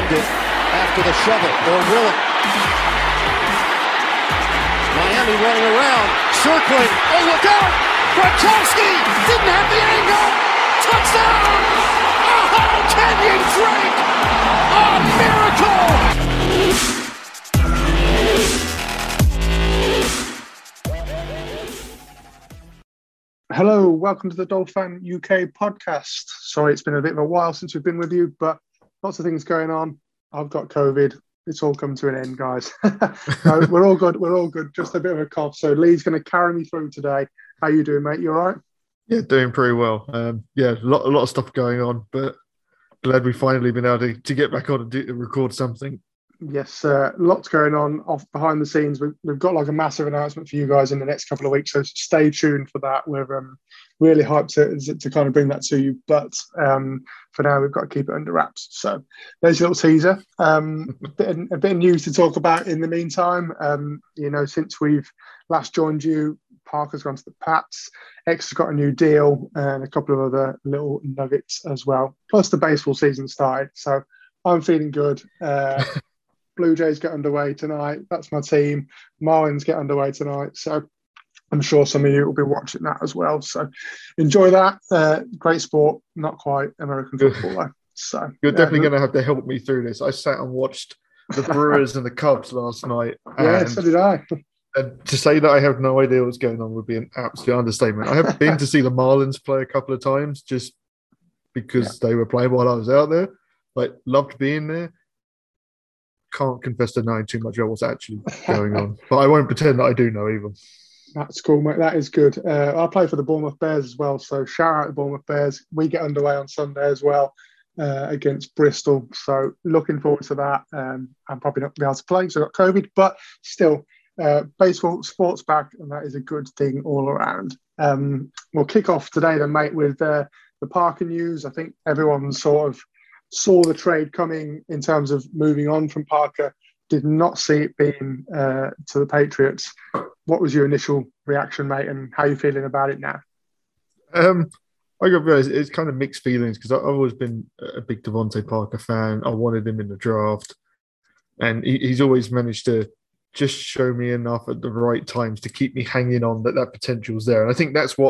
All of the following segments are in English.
end it after the shovel, or will it? Miami running around, circling. Oh, look out! Gronkowski didn't have the angle. Touchdown! Oh, Kenyon Drake! A miracle! Hello, welcome to the Dolphin UK podcast. Sorry, it's been a bit of a while since we've been with you, but lots of things going on. I've got COVID. It's all come to an end, guys. No, we're all good. We're all good. Just a bit of a cough. So Lee's going to carry me through today. How you doing, mate? You all right? Yeah, doing pretty well. A lot of stuff going on, but glad we've finally been able to get back on and record something. Yes, lots going on off behind the scenes. We've got like a massive announcement for you guys in the next couple of weeks, so stay tuned for that. We're really hyped to kind of bring that to you, but for now we've got to keep it under wraps. So there's a little teaser. A bit of news to talk about in the meantime. Since we've last joined you, Parker's gone to the Pats. X has got a new deal and a couple of other little nuggets as well. Plus the baseball season started, so I'm feeling good. Blue Jays get underway tonight. That's my team. Marlins get underway tonight. So I'm sure some of you will be watching that as well. So enjoy that. Great sport. Not quite American football though. So you're definitely going to have to help me through this. I sat and watched the Brewers and the Cubs last night. Yeah, so did I. And to say that I have no idea what's going on would be an absolute understatement. I have been to see the Marlins play a couple of times just because they were playing while I was out there. Like, loved being there. Can't confess to knowing too much about what's actually going on, but I won't pretend that I do know either. That's cool, mate. That is good. I play for the Bournemouth Bears as well, so shout out to Bournemouth Bears. We get underway on Sunday as well against Bristol, so looking forward to that. I'm probably not going to be able to play because I've got COVID, but still, baseball, sports back, and that is a good thing all around. We'll kick off today then, mate, with the Parker news. I think everyone sort of saw the trade coming in terms of moving on from Parker, did not see it being to the Patriots. What was your initial reaction, mate, and how are you feeling about it now? I got to be honest, it's kind of mixed feelings because I've always been a big Devontae Parker fan. I wanted him in the draft, and he's always managed to just show me enough at the right times to keep me hanging on that potential's there. And I think that's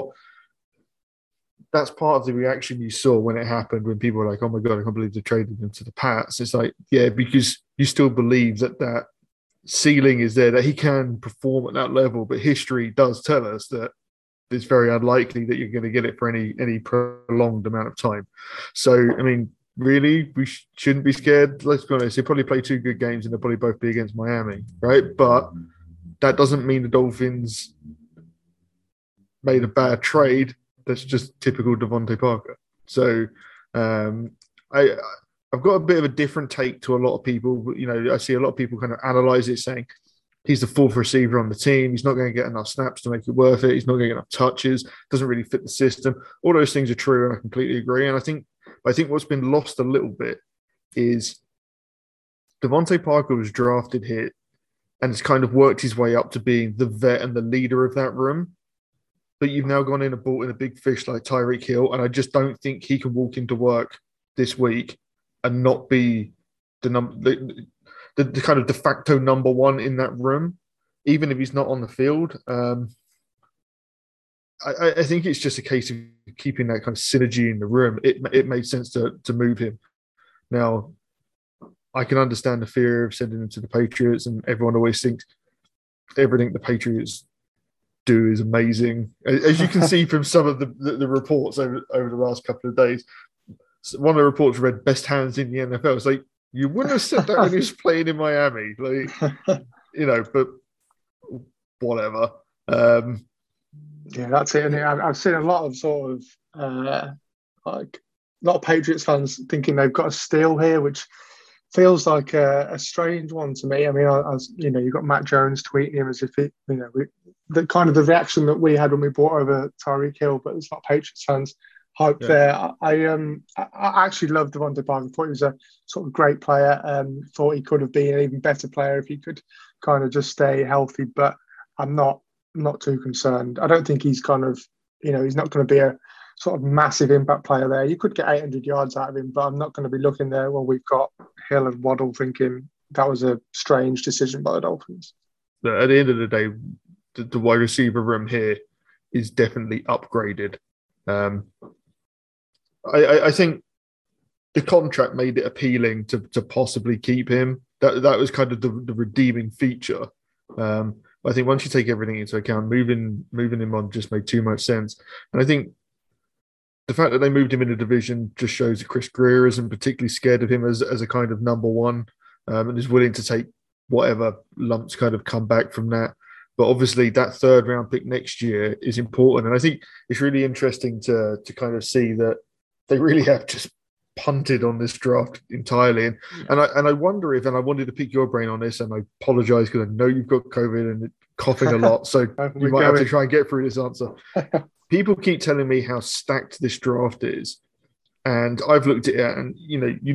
part of the reaction you saw when it happened, when people were like, oh my God, I can't believe they traded him to the Pats. It's like, yeah, because you still believe that ceiling is there, that he can perform at that level. But history does tell us that it's very unlikely that you're going to get it for any prolonged amount of time. So, I mean, really, we shouldn't be scared. Let's be honest, he'll probably play two good games and they'll probably both be against Miami, right? But that doesn't mean the Dolphins made a bad trade. That's just typical Devontae Parker. So I've got a bit of a different take to a lot of people. You know, I see a lot of people kind of analyze it saying he's the fourth receiver on the team. He's not going to get enough snaps to make it worth it. He's not going to get enough touches. Doesn't really fit the system. All those things are true, and I completely agree. And I think what's been lost a little bit is Devontae Parker was drafted here and has kind of worked his way up to being the vet and the leader of that room. But you've now gone in and brought in a big fish like Tyreek Hill, and I just don't think he can walk into work this week and not be the kind of de facto number one in that room, even if he's not on the field. I think it's just a case of keeping that kind of synergy in the room. It made sense to move him. Now, I can understand the fear of sending him to the Patriots, and everyone always thinks everything the Patriots do is amazing. As you can see from some of the reports over the last couple of days, one of the reports read best hands in the NFL. It's like, you wouldn't have said that when he was playing in Miami. Like, but whatever. Yeah, that's it. And I've seen a lot of sort of a lot of Patriots fans thinking they've got a steal here, which feels like a strange one to me. I mean, you've got Matt Jones tweeting him as if the kind of the reaction that we had when we brought over Tyreek Hill, but it's not Patriots fans hype there. I actually loved Devontae Parker. Thought he was a sort of great player. Thought he could have been an even better player if he could kind of just stay healthy. But I'm not too concerned. I don't think he's kind of, he's not going to be sort of massive impact player there. You could get 800 yards out of him, but I'm not going to be looking there. Well, we've got Hill and Waddle, thinking that was a strange decision by the Dolphins. At the end of the day, the wide receiver room here is definitely upgraded. I think the contract made it appealing to possibly keep him. That was kind of the redeeming feature. I think once you take everything into account, moving him on just made too much sense. And I think the fact that they moved him in the division just shows that Chris Greer isn't particularly scared of him as a kind of number one, and is willing to take whatever lumps kind of come back from that. But obviously that third round pick next year is important. And I think it's really interesting to kind of see that they really have just punted on this draft entirely. And I wonder if, and I wanted to pick your brain on this, and I apologize because I know you've got COVID and coughing a lot, so you might have to try and get through this answer. People keep telling me how stacked this draft is, and I've looked at it, and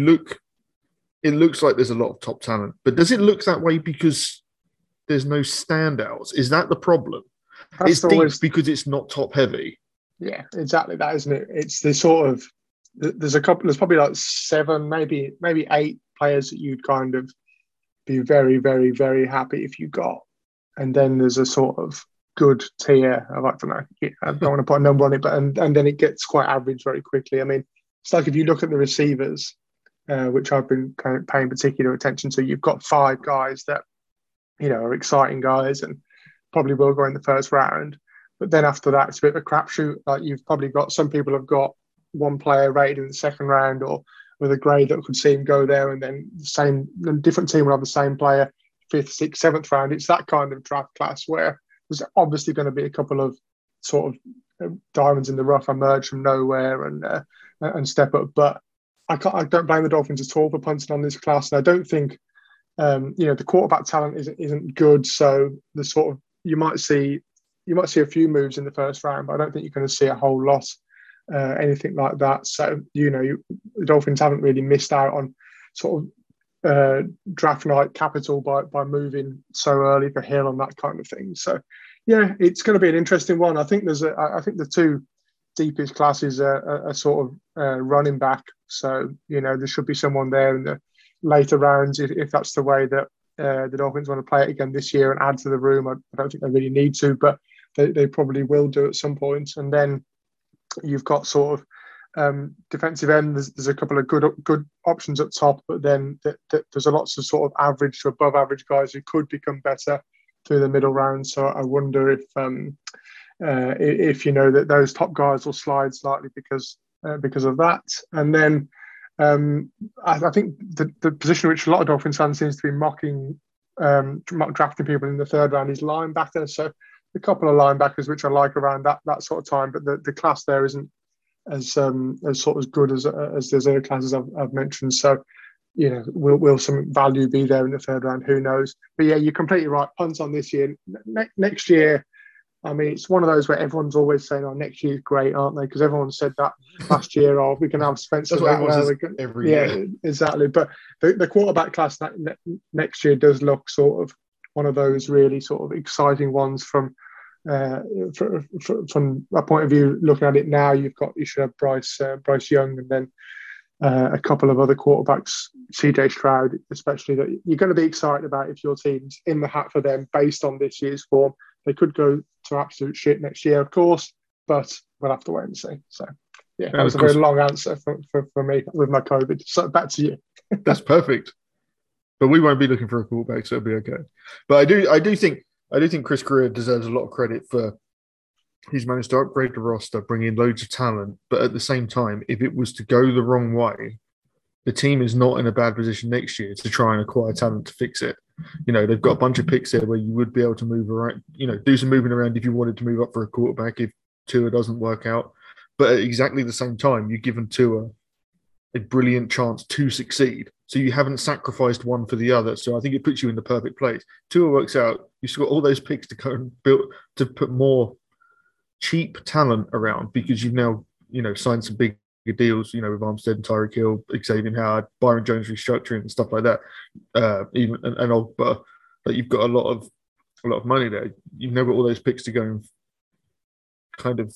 it looks like there's a lot of top talent, but does it look that way because there's no standouts? Is that the problem? It's deep because it's not top heavy. Yeah, exactly that, isn't it? It's the sort of, there's probably like 7, maybe 8 players that you'd kind of be very, very, very happy if you got. And then there's a sort of good tier of, I don't know, I don't want to put a number on it, but and then it gets quite average very quickly. I mean, it's like if you look at the receivers, which I've been kind of paying particular attention to, you've got 5 guys that, are exciting guys and probably will go in the first round. But then after that, it's a bit of a crapshoot. Like you've probably got, some people have got one player rated in the second round or with a grade that could see him go there, and then the different team will have the same player 5th, 6th, 7th round. It's that kind of draft class where there's obviously going to be a couple of sort of diamonds in the rough emerge from nowhere and step up. But I don't blame the Dolphins at all for punting on this class. And I don't think the quarterback talent isn't good. So the sort of you might see a few moves in the first round, but I don't think you're going to see a whole lot. Anything like that. So, the Dolphins haven't really missed out on sort of draft night capital by moving so early for Hill and that kind of thing. So, yeah, it's going to be an interesting one. I think the 2 deepest classes are sort of running back. So, there should be someone there in the later rounds if that's the way that the Dolphins want to play it again this year and add to the room. I don't think they really need to, but they probably will do at some point. And then you've got sort of defensive end. There's a couple of good options up top, but then there's a lots of sort of average to above average guys who could become better through the middle round. So I wonder if that those top guys will slide slightly because of that. And then I think the position which a lot of Dolphins fans seems to be mock drafting people in the third round is linebacker. So a couple of linebackers which I like around that sort of time, but the class there isn't as sort of good as those other classes I've mentioned. So, will some value be there in the third round? Who knows? But yeah, you're completely right. Punts on this year. Next year, I mean, it's one of those where everyone's always saying, "Oh, next year's great, aren't they?" Because everyone said that last year. Oh, we can have Spencer. That's what everyone says every year. Exactly. But the quarterback class next year does look sort of one of those really sort of exciting ones from a point of view. Looking at it now, you should have Bryce Young, and then a couple of other quarterbacks, CJ Stroud especially, that you're going to be excited about if your team's in the hat for them based on this year's form. They could go to absolute shit next year, of course, but we'll have to wait and see. So, yeah, that was a very long answer for me with my COVID. So back to you. That's perfect. But we won't be looking for a quarterback, so it'll be okay. But I do think Chris Greer deserves a lot of credit for he's managed to upgrade the roster, bring in loads of talent. But at the same time, if it was to go the wrong way, the team is not in a bad position next year to try and acquire talent to fix it. They've got a bunch of picks there where you would be able to move around, do some moving around if you wanted to move up for a quarterback if Tua doesn't work out. But at exactly the same time, you've given Tua a brilliant chance to succeed. So you haven't sacrificed one for the other. So I think it puts you in the perfect place. Tua works out. You've got all those picks to go and build to put more cheap talent around because you've now, signed some big deals, with Armstead and Tyreek Hill, Xavier Howard, Byron Jones restructuring and stuff like that. Even and Ogba, that you've got a lot of money there. You've now got all those picks to go and kind of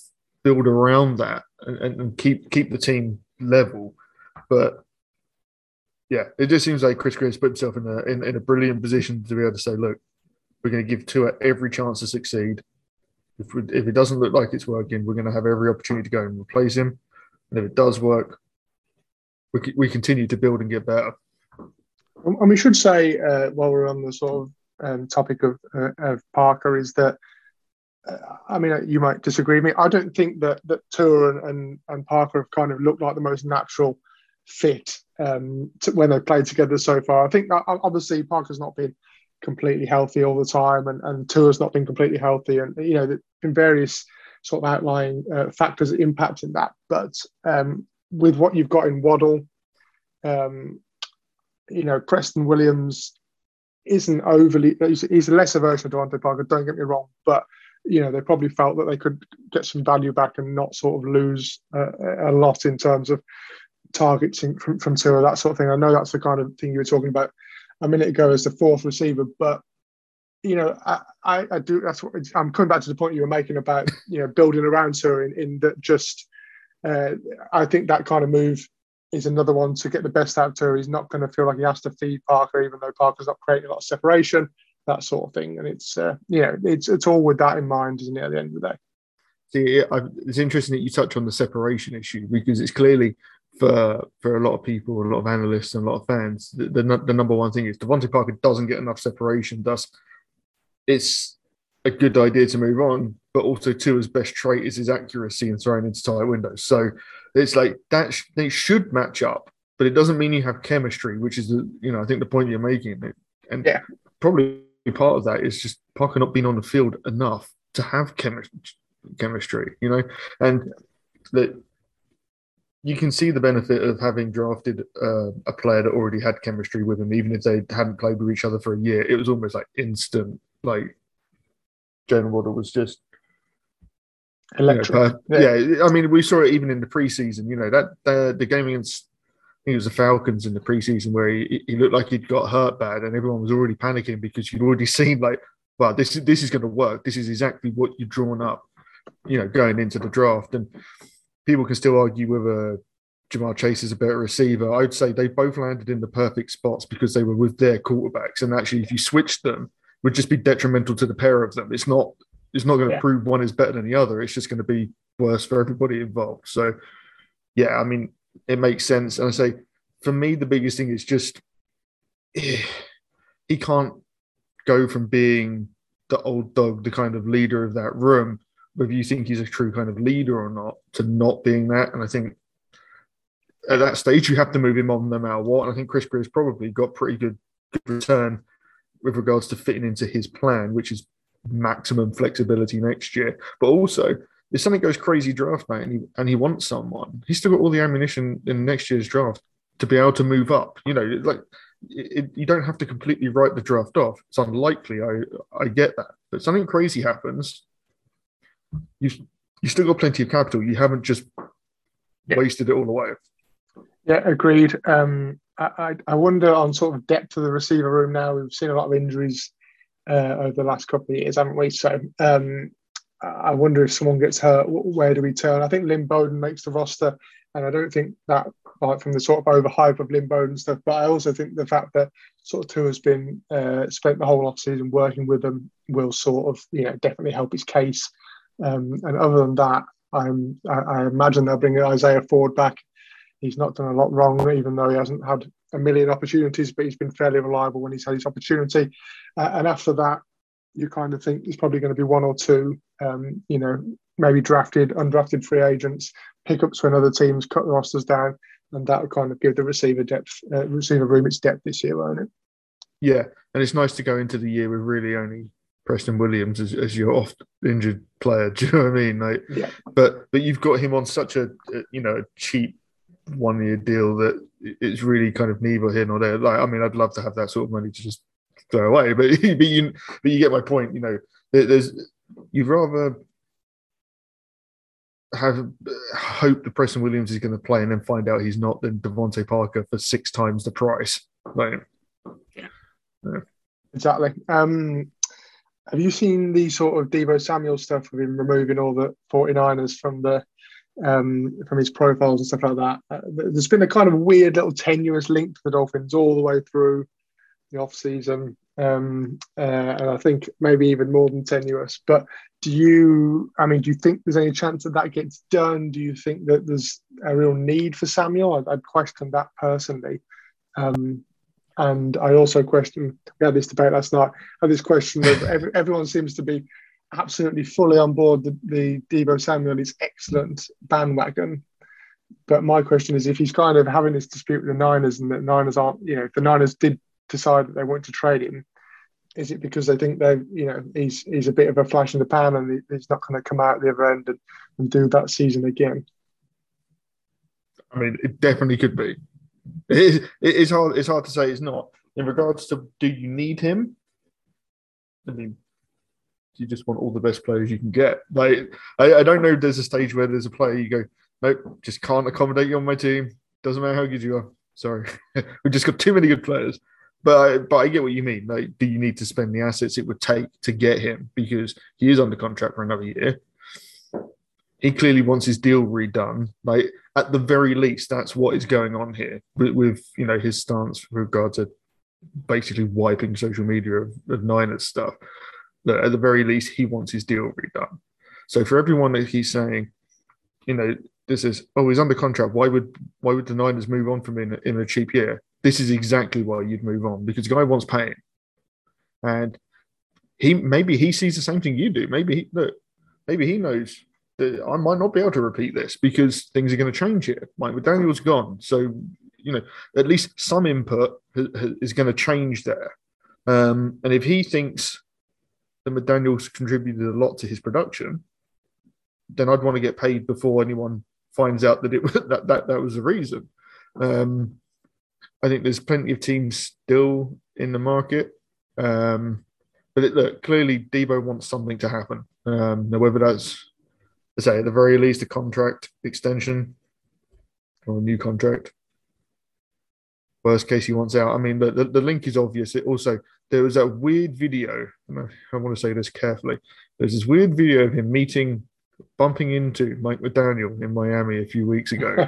build around that and keep the team level. But yeah, it just seems like Chris Chris put himself in a brilliant position to be able to say, look, we're going to give Tua every chance to succeed. If it doesn't look like it's working, we're going to have every opportunity to go and replace him. And if it does work, we continue to build and get better. And we should say, while we're on the sort of topic of Parker, is that, I mean, you might disagree with me. I don't think that Tua and Parker have kind of looked like the most natural fit when they've played together so far. I think that obviously Parker's not been completely healthy all the time, and Tua's not been completely healthy, and there's been various sort of outlying factors impacting that. But with what you've got in Waddle, Preston Williams isn't overly. He's a lesser version of Devontae Parker. Don't get me wrong, but they probably felt that they could get some value back and not sort of lose a lot in terms of targets from Tua, that sort of thing. I know that's the kind of thing you were talking about a minute ago as the fourth receiver, but I do. That's what I'm coming back to the point you were making about building around Tua in that. Just I think that kind of move is another one to get the best out of Tua. He's not going to feel like he has to feed Parker, even though Parker's not creating a lot of separation, that sort of thing. And it's it's all with that in mind, isn't it? At the end of the day. See, it's interesting that you touch on the separation issue, because it's clearly for a lot of people, a lot of analysts, and a lot of fans, the number one thing is Devontae Parker doesn't get enough separation. Thus, it's a good idea to move on. But also, Tua's best trait is his accuracy and throwing into tight windows. So it's like that. They should match up, but it doesn't mean you have chemistry, which is I think the point you're making. And probably part of that is just Parker not being on the field enough to have chemistry, and that you can see the benefit of having drafted a player that already had chemistry with him, even if they hadn't played with each other for a year. It was almost like instant. Like Jalen Waddle was just electric. I mean, we saw it even in the preseason. That the game against, I think it was the Falcons in the preseason, where he looked like he'd got hurt bad, and everyone was already panicking because you'd already seen like, wow, this is going to work. This is exactly what you've drawn up, going into the draft. And people can still argue whether Jamar Chase is a better receiver. I would say they both landed in the perfect spots because they were with their quarterbacks. And actually, if you switched them, it would just be detrimental to the pair of them. It's not going to prove one is better than the other. It's just going to be worse for everybody involved. So, yeah, I mean, it makes sense. And I say, for me, the biggest thing is just he can't go from being the old dog, the kind of leader of that room, whether you think he's a true kind of leader or not, to not being that. And I think at that stage, you have to move him on no matter what. And I think Chris Greer's probably got pretty good return with regards to fitting into his plan, which is maximum flexibility next year. But also, if something goes crazy draft night and he wants someone, he's still got all the ammunition in next year's draft to be able to move up. You don't have to completely write the draft off. It's unlikely. I get that. But something crazy happens, you still got plenty of capital. You haven't just wasted it all away. Yeah, agreed. I wonder on sort of depth of the receiver room now. We've seen a lot of injuries over the last couple of years, haven't we? So I wonder if someone gets hurt, where do we turn? I think Lynn Bowden makes the roster, and I don't think that, like, from the sort of overhype of Lynn Bowden stuff, but I also think the fact that sort of Tua has been spent the whole offseason working with them will sort of definitely help his case. And other than that, I imagine they'll bring Isaiah Ford back. He's not done a lot wrong, even though he hasn't had a million opportunities, but he's been fairly reliable when he's had his opportunity. And after that, you kind of think there's probably going to be one or two, maybe drafted, undrafted free agents, pickups when other teams cut the rosters down, and that would kind of give the receiver room its depth this year, won't it? Yeah, and it's nice to go into the year with really only Preston Williams as your oft injured player. Do you know what I mean? Like, yeah. But you've got him on such a cheap 1 year deal that it's really kind of neither here nor there. Like, I mean, I'd love to have that sort of money to just throw away, but you get my point. You'd rather hope that Preston Williams is going to play and then find out he's not than Devontae Parker for 6 times the price. Like, yeah. Exactly. Have you seen the sort of Deebo Samuel stuff with him removing all the 49ers from his profiles and stuff like that? There's been a kind of weird little tenuous link to the Dolphins all the way through the off season, and I think maybe even more than tenuous. But do you think there's any chance that gets done? Do you think that there's a real need for Samuel? I'd question that personally. And I also question, we had this debate last night, I had this question of everyone seems to be absolutely fully on board the Deebo Samuel is excellent bandwagon. But my question is, if he's kind of having this dispute with the Niners and the Niners aren't, if the Niners did decide that they want to trade him, is it because they think he's a bit of a flash in the pan and he's not going to come out the other end and do that season again? I mean, it definitely could be. It's hard to say it's not. In regards to, do you need him? I mean, you just want all the best players you can get. Like, I don't know if there's a stage where there's a player you go, nope, just can't accommodate you on my team. Doesn't matter how good you are. Sorry. We've just got too many good players. But I get what you mean. Like, do you need to spend the assets it would take to get him? Because he is under contract for another year. He clearly wants his deal redone. Like, at the very least, that's what is going on here with his stance with regard to basically wiping social media of Niners stuff. That at the very least, he wants his deal redone. So for everyone that he's saying, this is, he's under contract. Why would the Niners move on from him in a cheap year? This is exactly why you'd move on, because the guy wants paying. And maybe he sees the same thing you do. Maybe he knows that I might not be able to repeat this because things are going to change here. Mike McDaniel's gone. So, at least some input is going to change there. And if he thinks that McDaniel's contributed a lot to his production, then I'd want to get paid before anyone finds out that that was the reason. I think there's plenty of teams still in the market. But clearly Deebo wants something to happen. Now, whether that's, at the very least, a contract extension or a new contract. Worst case, he wants out. I mean, the link is obvious. There was that weird video, and I want to say this carefully. There's this weird video of him bumping into Mike McDaniel in Miami a few weeks ago.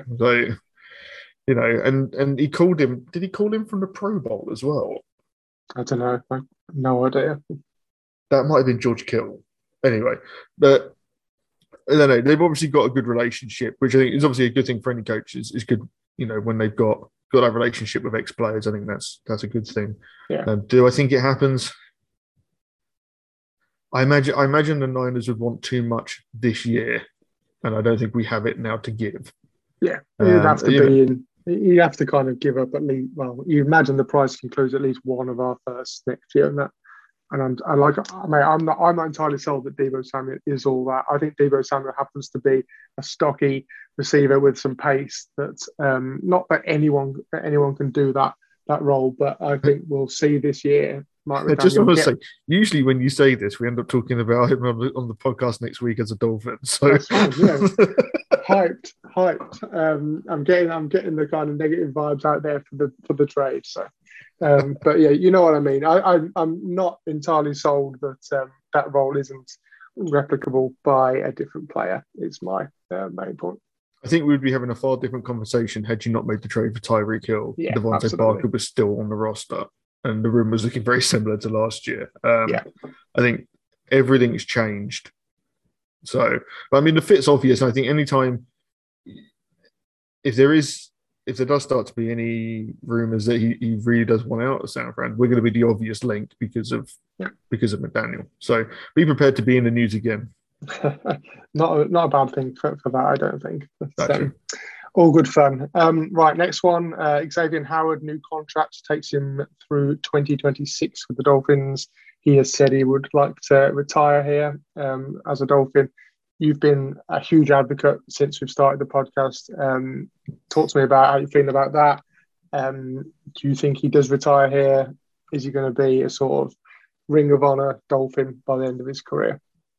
And he called him. Did he call him from the Pro Bowl as well? I don't know. I have no idea. That might have been George Kittle. Anyway, but I don't know. They've obviously got a good relationship, which I think is obviously a good thing for any coach. Is good, when they've got that relationship with ex-players. I think that's a good thing. Yeah. Do I think it happens? I imagine the Niners would want too much this year, and I don't think we have it now to give. Yeah, you'd have to be in. You have to kind of give up at least. Well, you imagine the price includes at least one of our first next year, and I'm not entirely sold that Deebo Samuel is all that. I think Deebo Samuel happens to be a stocky receiver with some pace. That not that anyone can do that role, but I think we'll see this year. I just want to say, usually when you say this, we end up talking about him on the podcast next week as a Dolphin. So that's fine, yeah. hyped. I'm getting the kind of negative vibes out there for the trade. So, but yeah, you know what I mean. I'm not entirely sold that that role isn't replicable by a different player. It's my main point. I think we'd be having a far different conversation had you not made the trade for Tyreek Hill. Yeah, Devontae Parker was still on the roster. And the room was looking very similar to last year. I think everything's changed. So, but I mean, the fit's obvious. And I think anytime, if there does start to be any rumours that he really does want out of San Fran, we're going to be the obvious link because of McDaniel. So be prepared to be in the news again. not a bad thing for that, I don't think. All good fun. Right, next one. Xavier Howard, new contract, takes him through 2026 with the Dolphins. He has said he would like to retire here as a Dolphin. You've been a huge advocate since we've started the podcast. Talk to me about how you feel about that. Do you think he does retire here? Is he going to be a sort of Ring of Honor Dolphin by the end of his career?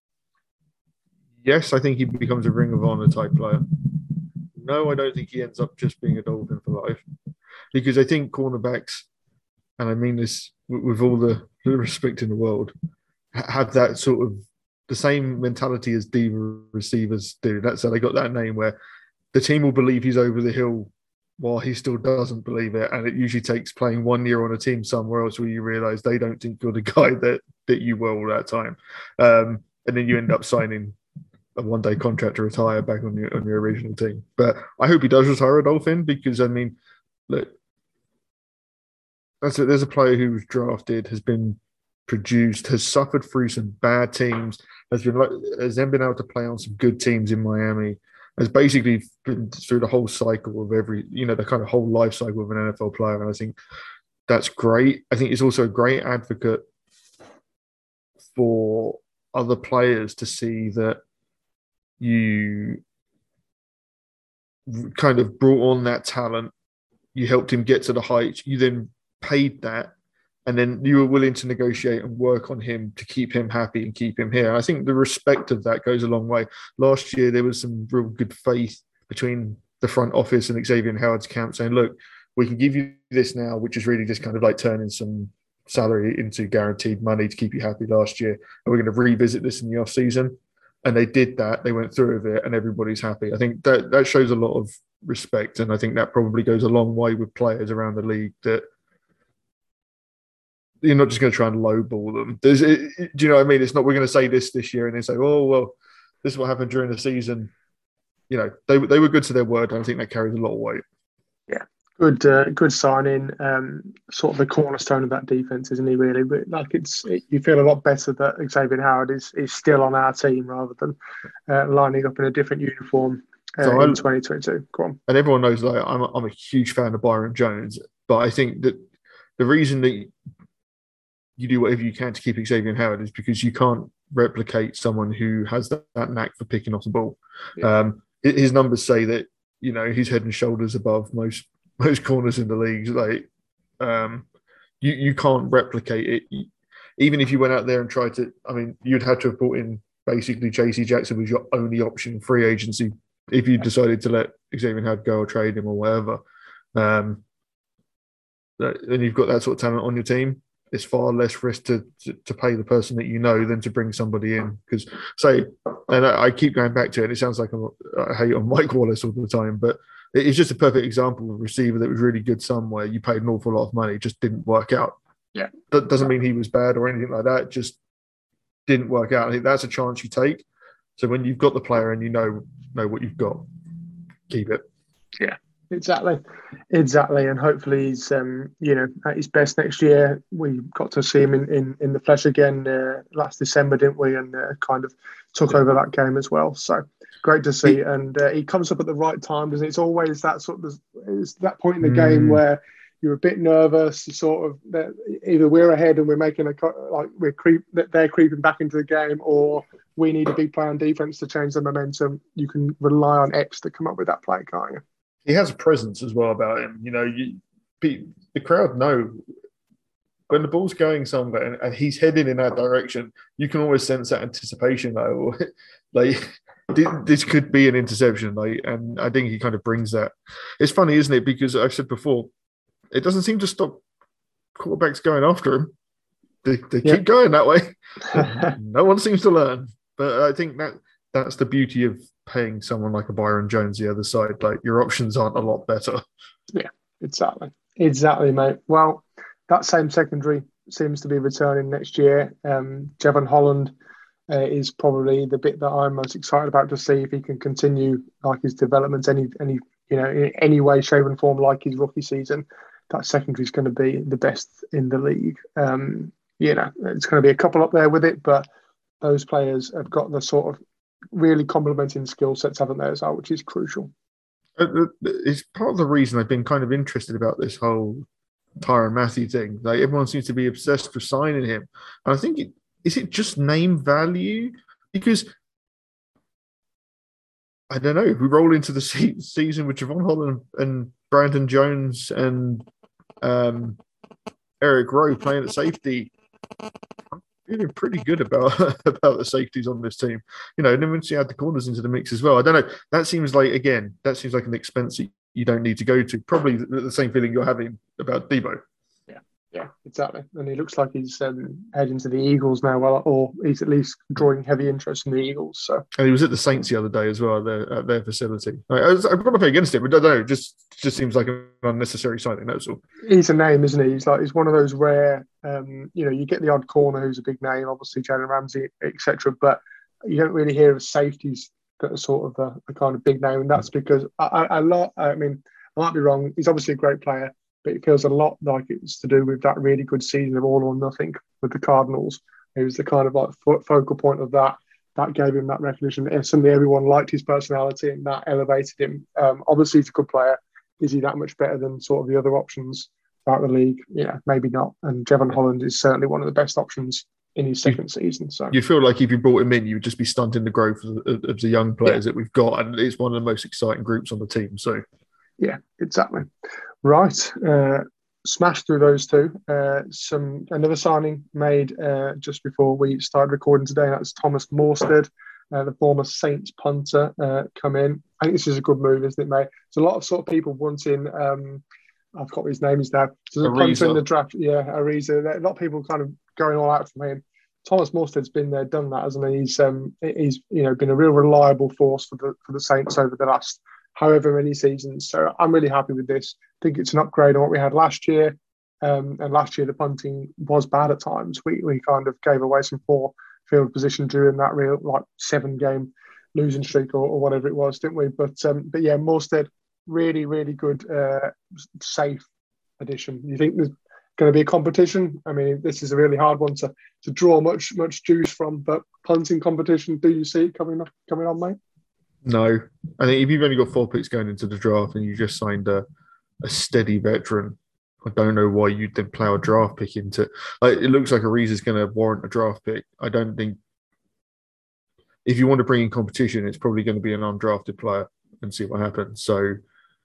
Yes, I think he becomes a Ring of Honor type player. No, I don't think he ends up just being a Dolphin for life, because I think cornerbacks, and I mean this with all the respect in the world, have that sort of the same mentality as diva receivers do. That's how they got that name, where the team will believe he's over the hill while he still doesn't believe it. And it usually takes playing 1 year on a team somewhere else where you realize they don't think you're the guy that you were all that time. And then you end up signing a one-day contract to retire back on your original team. But I hope he does retire a Dolphin, because, I mean, look, there's a player who was drafted, has been produced, has suffered through some bad teams, has then been able to play on some good teams in Miami, has basically been through the whole cycle of the kind of whole life cycle of an NFL player. And I think that's great. I think he's also a great advocate for other players to see that you kind of brought on that talent, you helped him get to the heights, you then paid that, and then you were willing to negotiate and work on him to keep him happy and keep him here. And I think the respect of that goes a long way. Last year, there was some real good faith between the front office and Xavier Howard's camp saying, look, we can give you this now, which is really just kind of like turning some salary into guaranteed money to keep you happy last year. And we're going to revisit this in the off season. And they did that. They went through with it and everybody's happy. I think that shows a lot of respect. And I think that probably goes a long way with players around the league, that you're not just going to try and lowball them. Do you know what I mean? It's not, we're going to say this year and then say, oh, well, this is what happened during the season. You know, they were good to their word. And I think that carries a lot of weight. Yeah. Good signing. Sort of the cornerstone of that defense, isn't he? Really, but like you feel a lot better that Xavier Howard is still on our team rather than lining up in a different uniform in 2022. Go on. And everyone knows that I'm a huge fan of Byron Jones, but I think that the reason that you do whatever you can to keep Xavier Howard is because you can't replicate someone who has that knack for picking off the ball. Yeah. His numbers say that, you know, he's head and shoulders above most corners in the league. Like, you can't replicate it. Even if you went out there and tried to, I mean, you'd have to have brought in basically JC Jackson was your only option in free agency if you decided to let Xavier Howard go or trade him or whatever. And you've got that sort of talent on your team. It's far less risk to pay the person that you know than to bring somebody in. Because, and I keep going back to it, it sounds like I hate on Mike Wallace all the time, but it's just a perfect example of a receiver that was really good somewhere. You paid an awful lot of money, it just didn't work out. Yeah. That doesn't mean he was bad or anything like that. It just didn't work out. I think that's a chance you take. So when you've got the player and you know what you've got, keep it. Yeah. Exactly. And hopefully he's at his best next year. We got to see him in the flesh again last December, didn't we? And kind of took over that game as well. So great to see. And he comes up at the right time, doesn't it? It's always that sort of it's that point in the game where you're a bit nervous. You sort of either we're ahead and we're making they're creeping back into the game, or we need a big play on defense to change the momentum. You can rely on Epps to come up with that play, can't you? He has a presence as well about him. You know, the crowd know when the ball's going somewhere and he's heading in that direction. You can always sense that anticipation, though. Like, this could be an interception, and I think he kind of brings that. It's funny, isn't it? Because I've said before, it doesn't seem to stop quarterbacks going after him. They keep going that way. No one seems to learn. But I think that's the beauty of paying someone like a Byron Jones the other side. Like, your options aren't a lot better. Yeah, exactly, mate. Well, that same secondary seems to be returning next year. Jevon Holland is probably the bit that I'm most excited about to see if he can continue like his development in any way, shape and form like his rookie season. That secondary is going to be the best in the league. It's going to be a couple up there with it, but those players have got the sort of really complementing skill sets, haven't they, as well, which is crucial. It's part of the reason I've been kind of interested about this whole Tyrann Mathieu thing. Like, everyone seems to be obsessed with signing him. And I think, is it just name value? Because, I don't know, if we roll into the season with Jevon Holland and Brandon Jones and Eric Rowe playing at safety, I'm feeling pretty good about the safeties on this team. You know, and then once you add the corners into the mix as well, I don't know. That seems like an expense that you don't need to go to. Probably the same feeling you're having about Debo. Yeah, Yeah, exactly. And he looks like he's heading to the Eagles now, well, or he's at least drawing heavy interest in the Eagles. So, and he was at the Saints the other day as well at their facility. I've got nothing against it, but I don't know. It just seems like an unnecessary signing. That's all. he's a name, isn't he? He's one of those rare. You get the odd corner who's a big name, obviously Jalen Ramsey, etc. But you don't really hear of safeties that are sort of a kind of big name, and that's because I mean, I might be wrong. He's obviously a great player, but it feels a lot like it's to do with that really good season of all or nothing with the Cardinals. He was the kind of like focal point of that. That gave him that recognition. And suddenly everyone liked his personality and that elevated him. Obviously, he's a good player. Is he that much better than sort of the other options throughout the league? Yeah, maybe not. And Jevon Holland is certainly one of the best options in his second season. So you feel like if you brought him in, you would just be stunting the growth of the young players that we've got. And it's one of the most exciting groups on the team. So yeah, exactly. Right. Smashed through those two. Another signing made just before we started recording today. That's Thomas Morstead, the former Saints punter, come in. I think this is a good move, isn't it, mate? There's a lot of sort of people wanting. I've got his names now. There's a punter in the draft. Yeah, Ariza. A lot of people kind of going all out for him. Thomas Morstead's been there, done that, hasn't he? He's been a real reliable force for the Saints over the last however many seasons. So I'm really happy with this. I think it's an upgrade on what we had last year. And last year the punting was bad at times. We kind of gave away some poor field position during that real 7-game losing streak or whatever it was, didn't we? But yeah, Morstead, really, really good, safe addition. You think there's going to be a competition? I mean, this is a really hard one to draw much juice from, but punting competition, do you see it coming on, mate? No. I think if you've only got 4 picks going into the draft and you just signed a steady veteran, I don't know why you'd then plow a draft pick into it. It looks like Ariza's going to warrant a draft pick. I don't think if you want to bring in competition, it's probably going to be an undrafted player and see what happens. So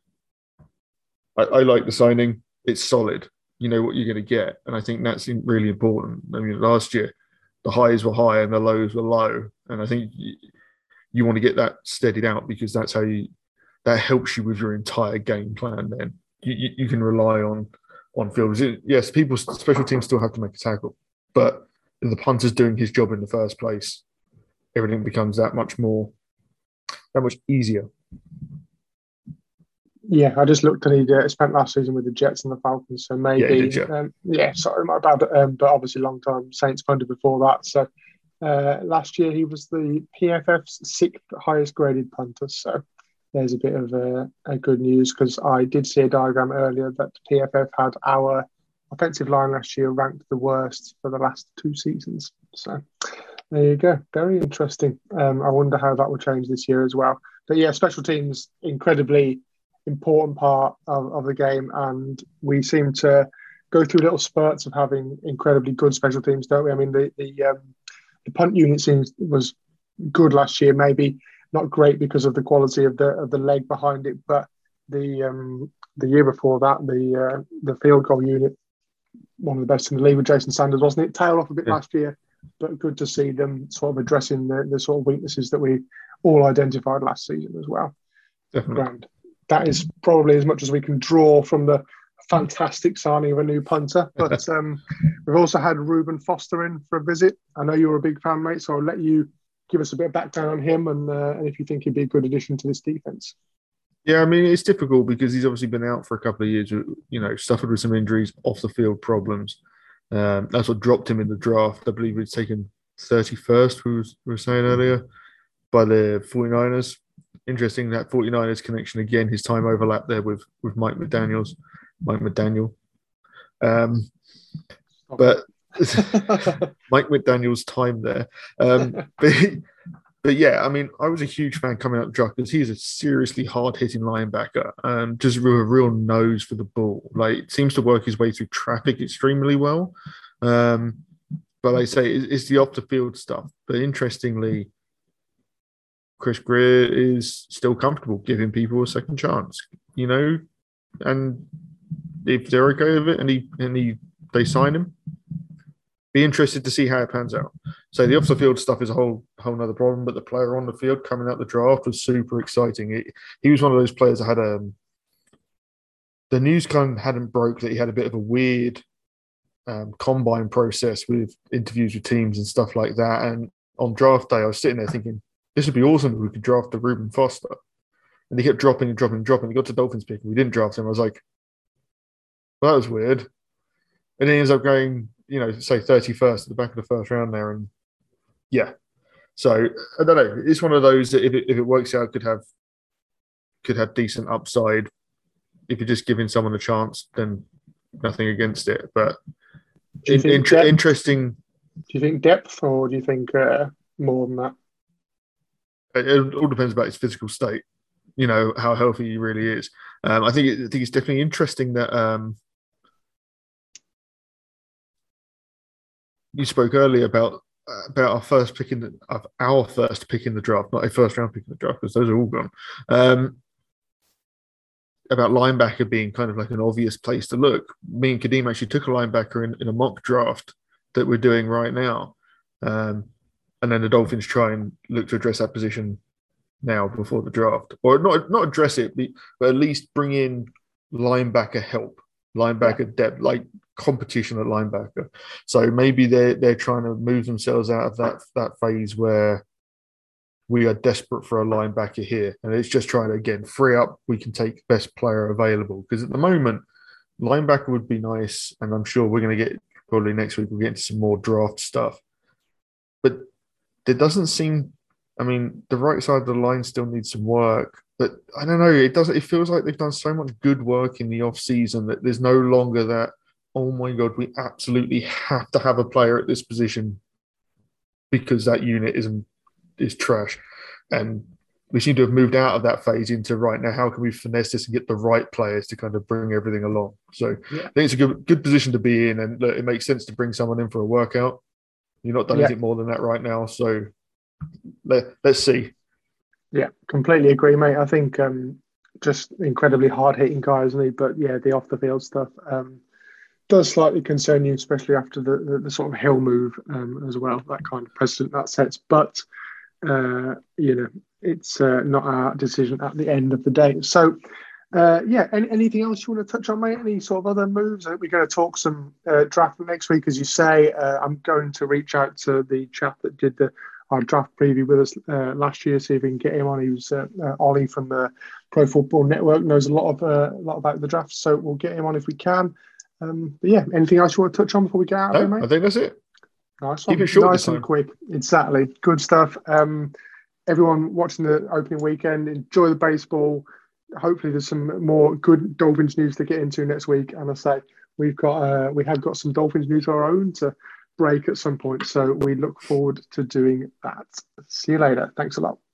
I like the signing. It's solid. You know what you're going to get. And I think that's really important. I mean, last year, the highs were high and the lows were low. And I think you want to get that steadied out because that's how that helps you with your entire game plan. Then you can rely on field. Yes, special teams still have to make a tackle, but if the punter's doing his job in the first place, everything becomes that much easier. Yeah, I just looked and he spent last season with the Jets and the Falcons, so maybe. Sorry, my bad. But obviously, long time Saints punter before that. So last year he was the PFF's 6th highest graded punter. So there's a bit of a good news because I did see a diagram earlier that PFF had our offensive line last year ranked the worst for the last 2 seasons. So there you go. Very interesting. I wonder how that will change this year as well. But yeah, special teams, incredibly important part of the game. And we seem to go through little spurts of having incredibly good special teams, don't we? I mean, the punt unit was good last year, maybe not great because of the quality of the leg behind it, but the year before that, the field goal unit, one of the best in the league with Jason Sanders, wasn't it? Tailed off a bit last year, but good to see them sort of addressing the sort of weaknesses that we all identified last season as well. Definitely. Grand. That is probably as much as we can draw from the fantastic signing of a new punter. But we've also had Reuben Foster in for a visit. I know you're a big fan, mate, so I'll let you give us a bit of background on him and if you think he'd be a good addition to this defense. Yeah, I mean, it's difficult because he's obviously been out for a couple of years, suffered with some injuries, off the field problems. That's what dropped him in the draft. I believe he's taken 31st, we were saying earlier, by the 49ers. Interesting, that 49ers connection again, his time overlap there with Mike McDaniel. But Mike McDaniel's time there. But yeah, I mean, I was a huge fan coming out of the draft because he's a seriously hard-hitting linebacker, just with a real nose for the ball. It seems to work his way through traffic extremely well. But I say it's the off-the-field stuff. But interestingly, Chris Greer is still comfortable giving people a second chance, and if they're okay with it and they sign him, be interested to see how it pans out. So the off-the-field stuff is a whole nother problem, but the player on the field coming out the draft was super exciting. He was one of those players that had the news kind of hadn't broke that he had a bit of a weird combine process with interviews with teams and stuff like that. And on draft day, I was sitting there thinking, this would be awesome if we could draft the Reuben Foster. And he kept dropping and dropping and dropping. He got to Dolphins pick and we didn't draft him. I was like, well, that was weird. And he ends up going, say 31st at the back of the first round there. And yeah. So I don't know. It's one of those that if it works out, could have decent upside. If you're just giving someone a chance, then nothing against it. But interesting. Do you think depth, or do you think more than that? It all depends about his physical state. How healthy he really is. I think it's definitely interesting that you spoke earlier about our first pick in the draft, not a first round pick in the draft, because those are all gone. About linebacker being kind of like an obvious place to look. Me and Kadeem actually took a linebacker in a mock draft that we're doing right now. And then the Dolphins try and look to address that position now before the draft. Or not address it, but at least bring in linebacker help, linebacker depth, like competition at linebacker. So maybe they're trying to move themselves out of that phase where we are desperate for a linebacker here. And it's just trying to, again, free up, we can take best player available. Because at the moment, linebacker would be nice. And I'm sure we're going to get, probably next week, we'll get into some more draft stuff. But there doesn't seem, the right side of the line still needs some work. But I don't know, it feels like they've done so much good work in the off season that there's no longer that, oh my God, we absolutely have to have a player at this position because that unit is trash. And we seem to have moved out of that phase into right now, how can we finesse this and get the right players to kind of bring everything along? So I think it's a good position to be in, and look, it makes sense to bring someone in for a workout. You're not done anything more than that right now. So let's see. Yeah, completely agree, mate. I think just incredibly hard-hitting guy, isn't he? But yeah, the off-the-field stuff does slightly concern you, especially after the sort of Hill move as well, that kind of precedent that sets. But, it's not our decision at the end of the day. So, anything else you want to touch on, mate? Any sort of other moves? I think we're going to talk some draft next week, as you say. I'm going to reach out to the chap that did our draft preview with us last year, see if we can get him on. He was Ollie from the Pro Football Network, knows a lot about the draft, so we'll get him on if we can. Anything else you want to touch on before we get out of here, mate? I think that's it. Nice one. Keep it short, nice and quick. Exactly. Good stuff. Everyone watching the opening weekend, enjoy the baseball. Hopefully there's some more good Dolphins news to get into next week. And I say we have got some Dolphins news of our own to break at some point. So we look forward to doing that. See you later. Thanks a lot.